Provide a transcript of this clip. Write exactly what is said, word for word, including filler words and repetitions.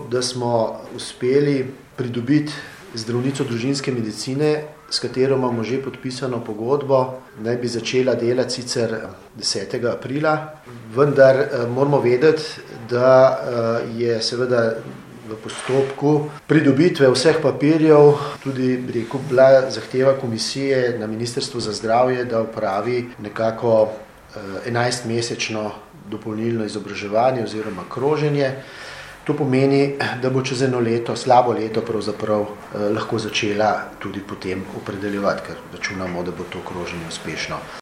da smo uspeli pridobiti zdravnico družinske medicine, s katero imamo že podpisano pogodbo, naj bi začela delati sicer desetega aprila, vendar moramo vedeti, da je seveda v postopku pridobitve vseh papirjev tudi, bi rekel, bila zahteva komisije na Ministrstvu za zdravje, da opravi nekako enajstmesečno dopolnilno izobraževanje oziroma kroženje. To pomeni, da bo čez eno leto, slabo leto pravzaprav, lahko začela tudi potem opredeljevati, ker računamo, da bo to kroženje uspešno.